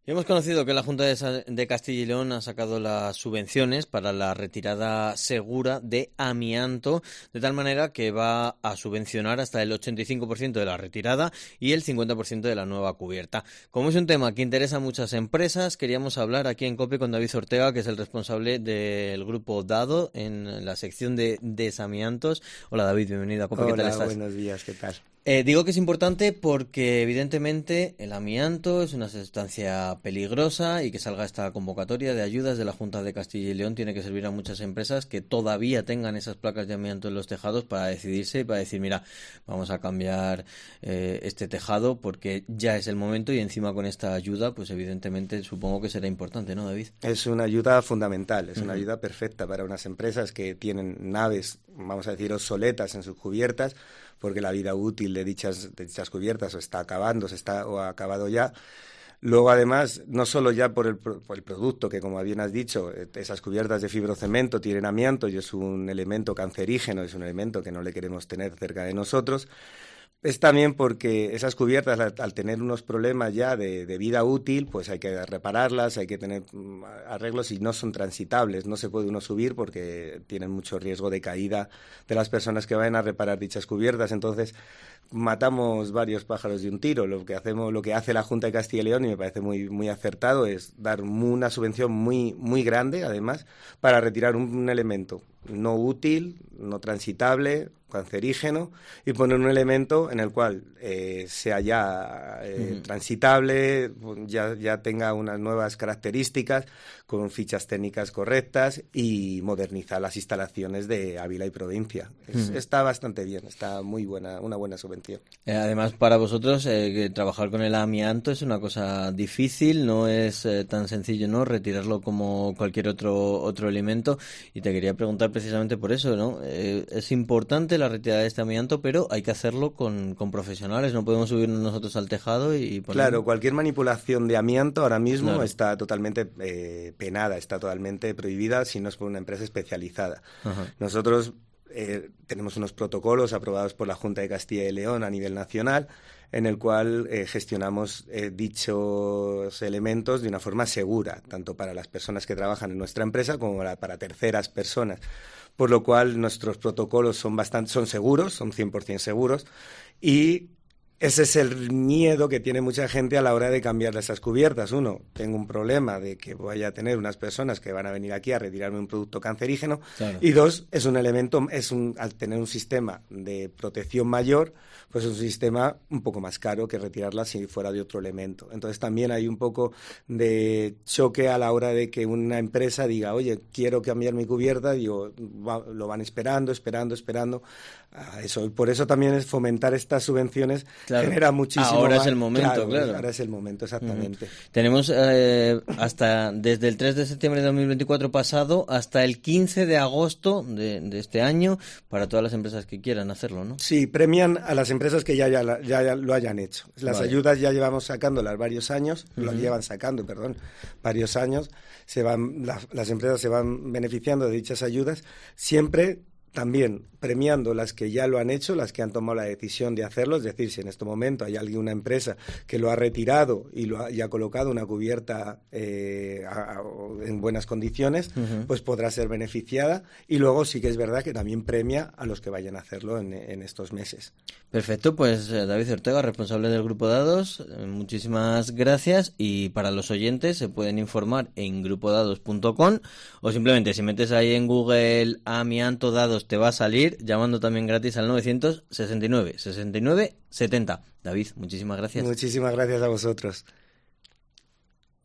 Y hemos conocido que la Junta de Castilla y León ha sacado las subvenciones para la retirada segura de amianto, de tal manera que va a subvencionar hasta el 85% de la retirada y el 50% de la nueva cubierta. Como es un tema que interesa a muchas empresas, queríamos hablar aquí en COPE con David Ortega, que es el responsable del grupo Dado en la sección de desamiantos. Hola David, bienvenido a COPE, ¿qué tal estás? Hola, buenos días, ¿qué tal? Digo que es importante porque evidentemente el amianto es una sustancia peligrosa y que salga esta convocatoria de ayudas de la Junta de Castilla y León tiene que servir a muchas empresas que todavía tengan esas placas de amianto en los tejados para decidirse y para decir, mira, vamos a cambiar este tejado porque ya es el momento, y encima con esta ayuda pues evidentemente supongo que será importante, ¿no, David? Es una ayuda fundamental, es una ayuda perfecta para unas empresas que tienen naves, vamos a decir, obsoletas en sus cubiertas, porque la vida útil de dichas cubiertas o está acabando, o ha acabado ya. Luego, además, no solo ya por el producto, que como bien has dicho, esas cubiertas de fibrocemento tienen amianto y es un elemento cancerígeno, es un elemento que no le queremos tener cerca de nosotros. Es también porque esas cubiertas, al tener unos problemas ya de vida útil, pues hay que repararlas, hay que tener arreglos y no son transitables, no se puede uno subir porque tienen mucho riesgo de caída de las personas que vayan a reparar dichas cubiertas. Entonces, matamos varios pájaros de un tiro. Lo que hace la Junta de Castilla y León, y me parece muy, muy acertado, es dar una subvención muy, muy grande, además, para retirar un elemento no útil, no transitable, cancerígeno, y poner un elemento en el cual sea ya transitable, ya tenga unas nuevas características, con fichas técnicas correctas, y modernizar las instalaciones de Ávila y provincia. Está bastante bien, está muy buena, una buena subvención. Además, para vosotros, trabajar con el amianto es una cosa difícil, no es tan sencillo, ¿no?, retirarlo como cualquier otro elemento, y te quería preguntar precisamente por eso, ¿no? Es importante la retirada de este amianto, pero hay que hacerlo con profesionales, no podemos subirnos nosotros al tejado y ponerlo. Claro, cualquier manipulación de amianto ahora mismo Claro. está totalmente penada, está totalmente prohibida si no es por una empresa especializada. Ajá. Nosotros tenemos unos protocolos aprobados por la Junta de Castilla y León a nivel nacional, en el cual gestionamos dichos elementos de una forma segura, tanto para las personas que trabajan en nuestra empresa como para terceras personas. Por lo cual nuestros protocolos son seguros, son 100% seguros, y ese es el miedo que tiene mucha gente a la hora de cambiar esas cubiertas. Uno, tengo un problema de que voy a tener unas personas que van a venir aquí a retirarme un producto cancerígeno. Claro. Y dos, es un elemento, al tener un sistema de protección mayor, pues es un sistema un poco más caro que retirarla si fuera de otro elemento. Entonces también hay un poco de choque a la hora de que una empresa diga, oye, quiero cambiar mi cubierta, digo, lo van esperando. Eso. Y por eso también es fomentar estas subvenciones. Claro. Genera muchísimo. Ahora es el momento, claro. Ahora es el momento, exactamente. Tenemos desde el 3 de septiembre de 2024 pasado hasta el 15 de agosto de este año para todas las empresas que quieran hacerlo, ¿no? Sí, premian a las empresas que ya lo hayan hecho. Las ayudas ya llevamos sacándolas varios años, varios años. Las empresas se van beneficiando de dichas ayudas, siempre también premiando las que ya lo han hecho, las que han tomado la decisión de hacerlo. Es decir, si en este momento hay una empresa que lo ha retirado y ha colocado una cubierta en buenas condiciones, pues podrá ser beneficiada. Y luego sí que es verdad que también premia a los que vayan a hacerlo en estos meses. Perfecto, pues David Ortega, responsable del Grupo Dados, muchísimas gracias. Y para los oyentes se pueden informar en grupodados.com, o simplemente si metes ahí en Google amianto dados te va a salir, llamando también gratis al 969 69 70. David, muchísimas gracias. Muchísimas gracias a vosotros.